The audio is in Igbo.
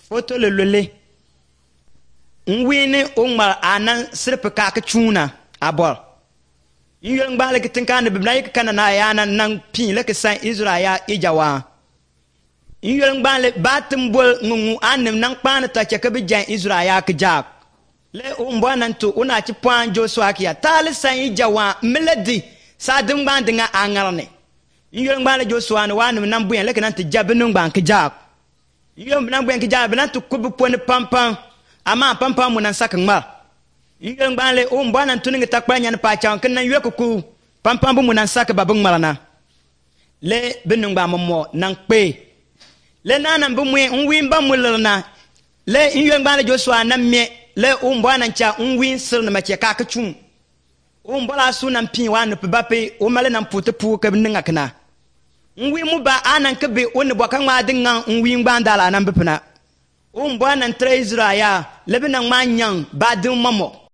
foto le lole nwini umar anan sirpe ka ka chuna abor yiyol ngbale kitin kan bibna yik kana na yana nan pin le san Israel ijawa yiyol ngbale batim bol ngungu anem nan kpan ta ke ka bijan Israel ka jak le umbo nan to una ci point Joshua kiya tal san ijawa melody sadim bandinga angarne yiyol ngbale Joshua no wanem nan buyan le kan ta jabinu ngban ka jak yiyol nan buyan ka jak nan to kubu pon pampam ama pampam munan sakangma yiyol ngbale umbo nan tuninga takpanya na pa chaw kan nan yokuku pampam bu munan sak babung marana le binu ngba mo nan pe le nanan bu mwe nwin ba mulana le yiyol ngbale Joshua nan me le umbo nan cha nwin sir na mace ka kachun umbo la sunan pin wa no bape o male nan putu pu ka ninga kana nwin mu ba anan ka be woni bokan ma dinga nwin gbandala nan bipina umbo nan tra Israel le binan manyan ba din mamo